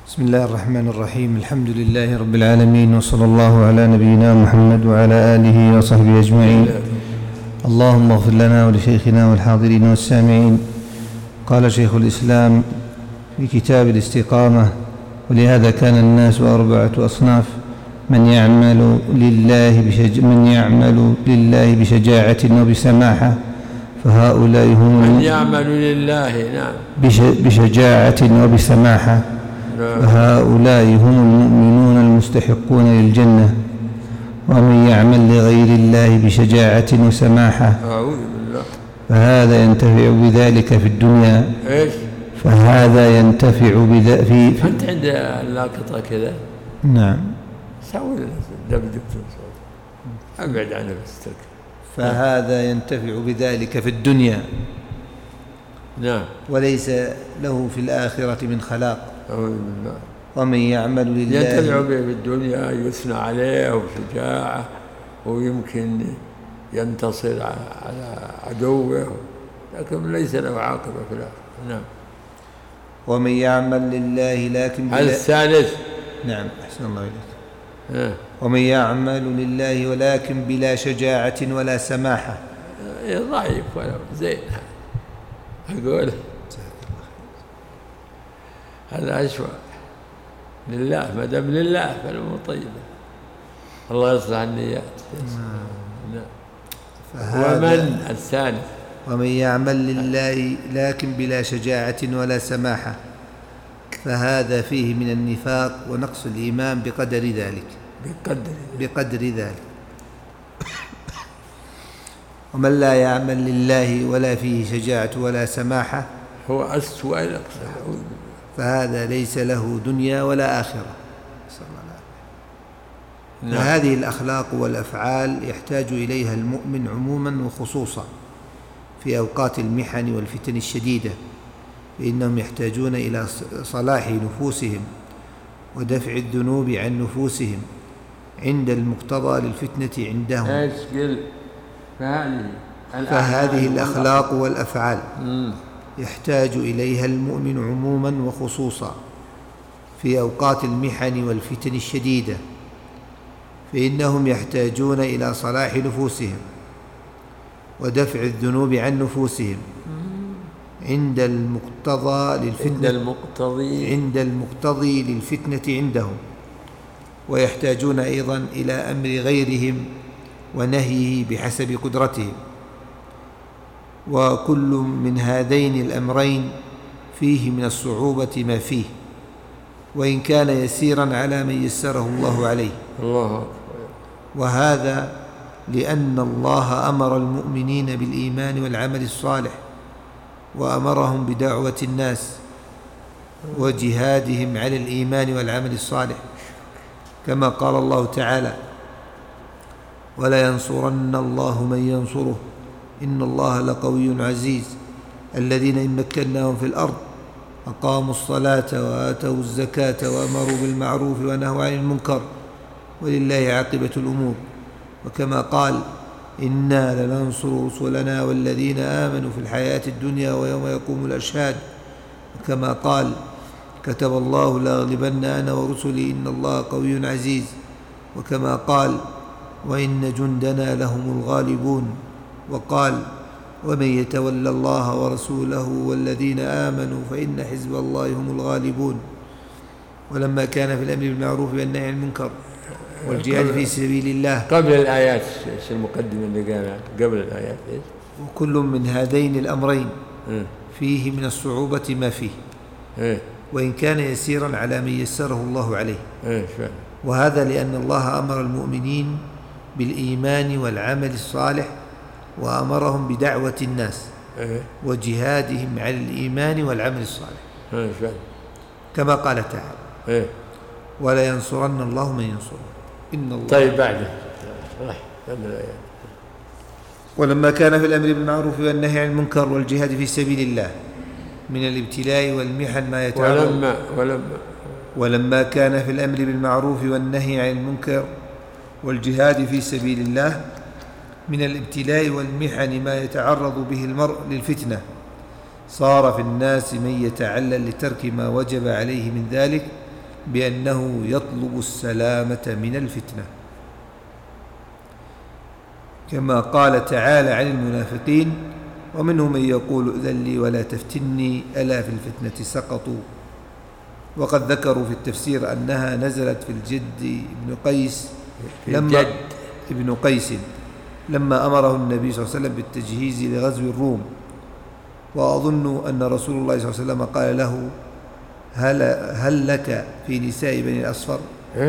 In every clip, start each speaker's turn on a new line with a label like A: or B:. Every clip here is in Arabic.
A: بسم الله الرحمن الرحيم. الحمد لله رب العالمين، وصلى الله على نبينا محمد وعلى آله وصحبه أجمعين. اللهم اغفر لنا ولشيخنا والحاضرين والسامعين. قال شيخ الإسلام في كتاب الاستقامة: ولهذا كان الناس أربعة أصناف: من يعمل لله بشجاعة وبسماحة، فهؤلاء هم
B: من يعمل لله نعم
A: بشجاعة وبسماحة، فهؤلاء هم المؤمنون المستحقون للجنة. ومن يعمل لغير الله بشجاعة وسماحة، فهذا ينتفع بذلك في الدنيا. فهذا ينتفع بذلك
B: أنت عند اللاقطة كذا.
A: نعم.
B: سوي دكتور أبعد عنه بس.
A: فهذا ينتفع بذلك في الدنيا،
B: نعم،
A: وليس له في الآخرة من خلاق. ومن يعمل لله
B: ينتفع به في الدنيا، يثنى عليه وشجاعة، ويمكن ينتصر على عدوه، لكن ليس له عاقبة في الآخرة. نعم.
A: ومن يعمل لله لكن
B: هذا الثالث.
A: نعم، أحسن الله إليك. ومن يعمل لله ولكن بلا شجاعة ولا سماحة،
B: ضعيف ولا زين. أقول هذا أشوى لله، ما دام لله فالأمور طيبة. الله يصلح النيات. ومن الثالث:
A: ومن يعمل لله لكن بلا شجاعة ولا سماحة، فهذا فيه من النفاق ونقص الإيمان بقدر ذلك. ومن لا يعمل لله ولا فيه شجاعة ولا سماحة
B: هو أسوأ الأقسام،
A: فهذا ليس له دنيا ولا آخرة. فهذه الأخلاق والأفعال يحتاج إليها المؤمن عموما وخصوصا في أوقات المحن والفتن الشديدة، فإنهم يحتاجون إلى صلاح نفوسهم ودفع الذنوب عن نفوسهم عند المقتضى للفتنة عندهم. فهذه الأخلاق والأفعال يحتاج إليها المؤمن عموما وخصوصا في أوقات المحن والفتن الشديدة، فإنهم يحتاجون إلى صلاح نفوسهم ودفع الذنوب عن نفوسهم عند المقتضي للفتنة عندهم، ويحتاجون أيضا إلى أمر غيرهم ونهيه بحسب قدرتهم. وكل من هذين الأمرين فيه من الصعوبة ما فيه، وإن كان يسيرا على من يسره الله عليه. وهذا لأن الله أمر المؤمنين بالإيمان والعمل الصالح، وأمرهم بدعوة الناس وجهادهم على الإيمان والعمل الصالح، كما قال الله تعالى: ولا ينصرن الله من ينصره إن الله لقوي عزيز. الذين إن مكناهم في الأرض أقاموا الصلاة وآتوا الزكاة وأمروا بالمعروف ونهوا عن المنكر ولله عاقبة الأمور. وكما قال: إنا لننصر رسلنا والذين آمنوا في الحياة الدنيا ويوم يقوم الأشهاد. وكما قال: كتب الله لأغلبن أنا ورسلي إن الله قوي عزيز. وكما قال: وإن جندنا لهم الغالبون. وقال: ومن يتولى الله ورسوله والذين آمنوا فإن حزب الله هم الغالبون. ولما كان في الأمر بالمعروف والنهي عن المنكر والجهاد في سبيل الله
B: قبل الآيات، ايش المقدمة اللي قالها قبل الآيات؟
A: وكل من هذين الأمرين فيه من الصعوبة ما فيه، وإن كان يسيرا على من يسره الله عليه. وهذا لأن الله أمر المؤمنين بالإيمان والعمل الصالح، وأمرهم بدعوة الناس وجهادهم على الإيمان والعمل الصالح، كما قال تعالى: ولا ينصرن الله من ينصره إن الله.
B: طيب بعده.
A: ولما كان في الأمر بالمعروف والنهي عن المنكر والجهاد في سبيل الله من الابتلاء والمحن ما يتعرض ولما كان في الأمر بالمعروف والنهي عن المنكر والجهاد في سبيل الله من الابتلاء والمحن ما يتعرض به المرء للفتنة، صار في الناس من يتعلل لترك ما وجب عليه من ذلك بأنه يطلب السلامة من الفتنة، كما قال تعالى عن المنافقين: ومنهم من يقول ائذن لي ولا تفتني ألا في الفتنة سقطوا. وقد ذكروا في التفسير أنها نزلت في الجد ابن قيس لما أمره النبي صلى الله عليه وسلم بالتجهيز لغزو الروم. وأظن أن رسول الله صلى الله عليه وسلم قال له: هل لك في نساء بني الأصفر؟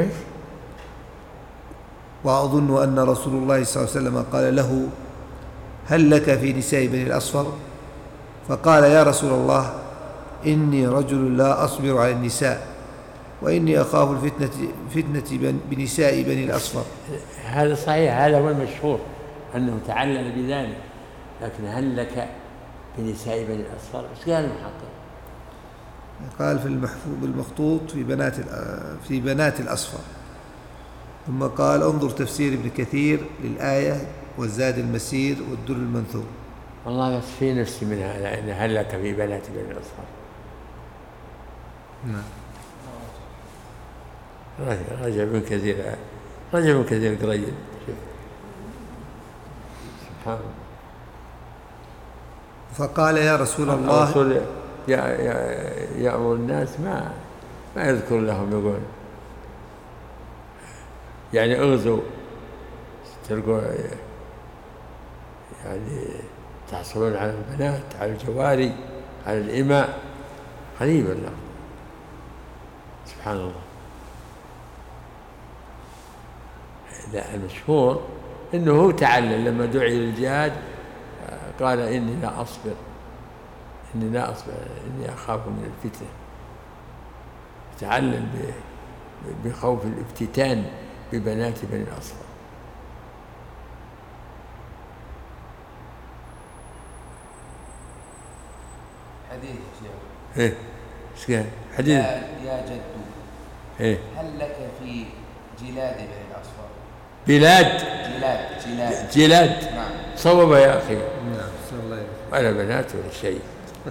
A: وأظن أن رسول الله صلى الله عليه وسلم قال له: هل لك في نساء بني الأصفر؟ فقال: يا رسول الله، إني رجل لا أصبر على النساء، وإني أخاف الفتنة بنساء بني الأصفر.
B: هذا صحيح، هذا هو المشهور أنه تعلل بذلك، لكن هل لك بنساء بني الأصفر؟ ايش قال المحقق؟
A: قال في المخطوط في بنات الأصفر. ثم قال: انظر تفسير ابن كثير للآية والزاد المسير والدر المنثور.
B: والله بس في نفسي منها، لأن هل لك في بنات بني الأصفر؟
A: نعم.
B: رجع ابن كثير قريب. سبحان الله.
A: فقال: يا رسول الله،
B: الرسول يأمر الناس ما يذكر لهم، يقول يعني اغزوا، تلقوا يعني تحصلون على البنات، على الجواري، على الإماء، غريبا له. سبحان الله. لا، المشهور إنه هو تعلل لما دعي للجهاد، قال: إني لا أصبر، إني أخاف من الفتنة. تعلل بخوف الافتتان ببنات بني الأصفر.
C: حديث
B: ايش قال؟ حديث:
C: يا جد، هل لك في جلاد بني الأصفر؟
B: جلاد.
C: نعم.
B: صوب يا أخي.
A: نعم. صلى الله عليه وسلم.
B: ولا بنات ولا شيء.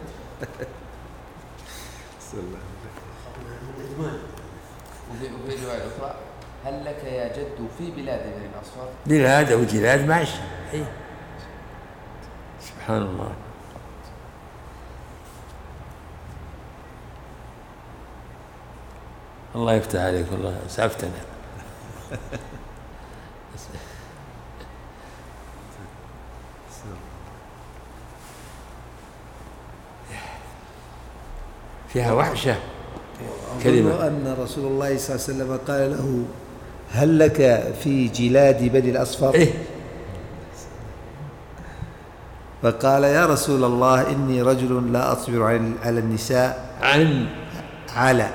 A: صلى الله عليه وسلم.
C: وفي رواية أخرى: هل لك يا جد في بلاد بني الأصفر؟
B: بلاد أو جلاد ماشي. سبحان الله. الله يفتح عليك، والله أسعفتنا. فيها وحشة كلمة.
A: أن رسول الله صلى الله عليه وسلم قال له: هل لك في جلاد بني الأصفر؟ فقال: يا رسول الله، إني رجل لا أصبر على النساء.
B: على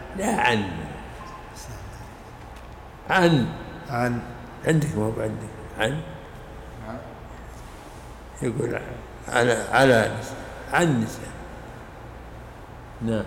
B: عندك، ما هو عندك عن، يقول على عن نساء. نعم.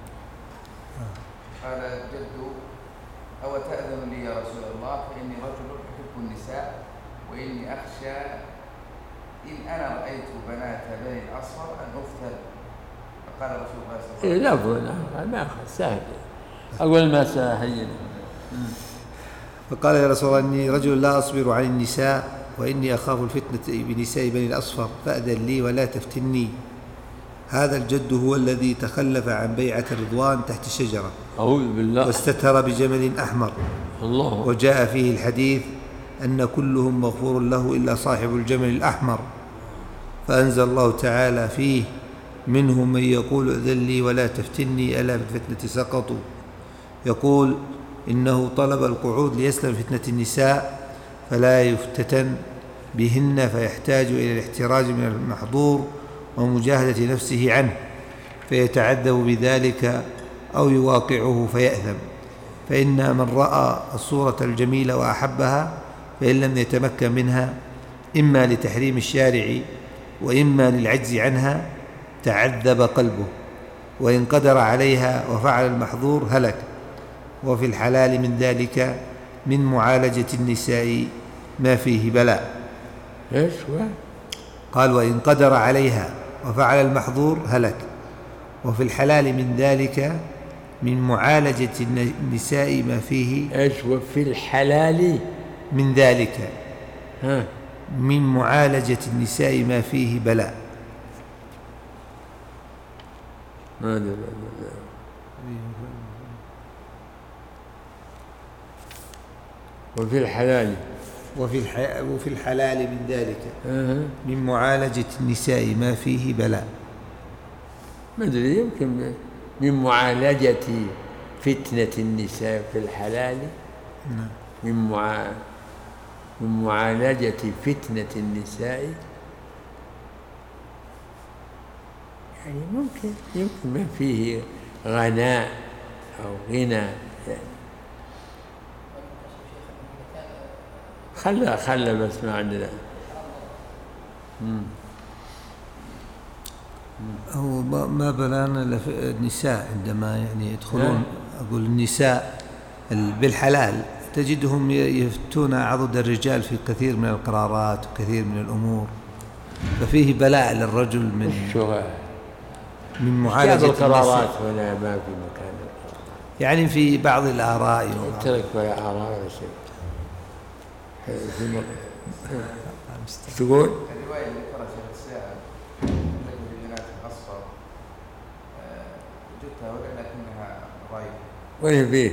C: قال جد: أو تأذن لي يا رسول الله، فإني رجل أحب النساء، وإني أخشى إن أنا رأيت بنات بني الأصفر أن أفتن. فقال رسول الله صلى الله عليه وسلم:
B: لا، ما سهل، أقول ما سهل.
A: فقال: يا رسول الله، إني رجل لا أصبر عن النساء، وإني أخاف الفتنة بنساء بني الأصفر، فأذن لي ولا تفتني. هذا الجد هو الذي تخلف عن بيعة الرضوان تحت شجرة،
B: أعوذ بالله،
A: واستتر بجمل أحمر.
B: الله.
A: وجاء فيه الحديث أن كلهم مغفور له إلا صاحب الجمل الأحمر. فأنزل الله تعالى فيه: منهم من يقول ائذن لي ولا تفتني ألا بالفتنة سقطوا. يقول: إنه طلب القعود ليسلم فتنة النساء فلا يفتتن بهن، فيحتاج إلى الاحتراز من المحظور ومجاهدة نفسه عنه، فيتعذب بذلك أو يواقعه فيأثم. فإن من رأى الصورة الجميلة وأحبها، فإن لم يتمكن منها إما لتحريم الشارع وإما للعجز عنها تعذب قلبه، وإن قدر عليها وفعل المحظور هلك. وفي الحلال من ذلك من معالجة النساء ما فيه بلاء.
B: إيش
A: قال: وإن قدر عليها وفعل المحظور هلك. وفي الحلال من ذلك من معالجة النساء ما فيه
B: إيش وفي الحلال
A: من ذلك
B: ها
A: من معالجة النساء ما فيه بلاء.
B: وفي الحلال
A: وفي الحلال من ذلك من معالجة النساء ما فيه بلاء.
B: ما أدري، يمكن من معالجة فتنة النساء في الحلال. من معالجة فتنة النساء، يعني يمكن ما فيه غناء أو غنى يعني. خلى بس ما عندنا.
A: هو ما بلانا النساء عندما يعني يدخلون، أقول النساء بالحلال تجدهم يفتون عضد الرجال في كثير من القرارات وكثير من الأمور، ففيه بلاء للرجل من معالجة
B: القرارات. ولا ما في مكان القرارات،
A: يعني في بعض الآراء
B: ترك ولا آراء ولا شيء. تقول
C: الرواية اللي ذكرها شيخ الساعة التي ببنات الأصفر وجدتها ولكنها ضعيفة.
B: وين فيه؟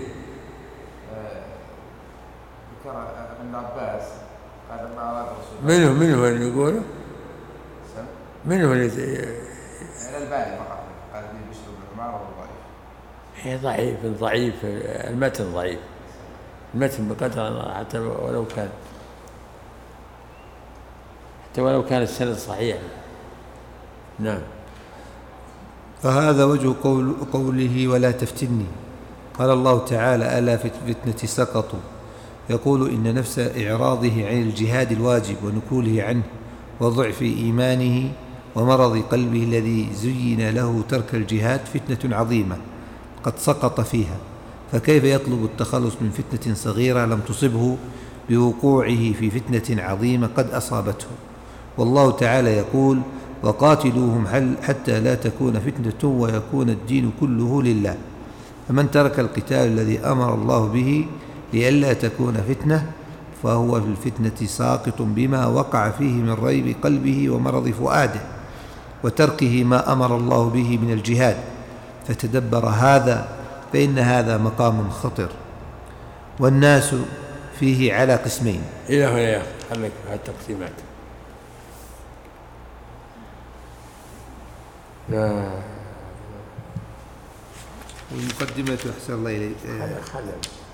C: ذكر ابن عباس قال ما أراد رسول الله.
B: منه اللي يقوله؟ منه اللي
C: الألباني فقط قال به بشر بن عمار وهو ضعيف.
B: هي ضعيف المتن ضعيف، المتن بقدر حتى ولو كان السند صحيح. نعم.
A: فهذا وجه قوله ولا تفتني. قال الله تعالى ألا في الفتنة سقطوا، يقول إن نفس إعراضه عن الجهاد الواجب ونكوله عنه وضعف إيمانه ومرض قلبه الذي زين له ترك الجهاد فتنة عظيمة قد سقط فيها، فكيف يطلب التخلص من فتنة صغيرة لم تصبه بوقوعه في فتنة عظيمة قد أصابته؟ والله تعالى يقول وقاتلوهم حتى لا تكون فتنة ويكون الدين كله لله. فمن ترك القتال الذي أمر الله به لئلا تكون فتنة فهو في الفتنة ساقط بما وقع فيه من ريب قلبه ومرض فؤاده وتركه ما أمر الله به من الجهاد. فتدبر هذا فإن هذا مقام خطر، والناس فيه على قسمين.
B: إلى هنا يا أخي خليك على التقسيمات. لا
A: والمقدمة أحسن الله إليك
B: خلل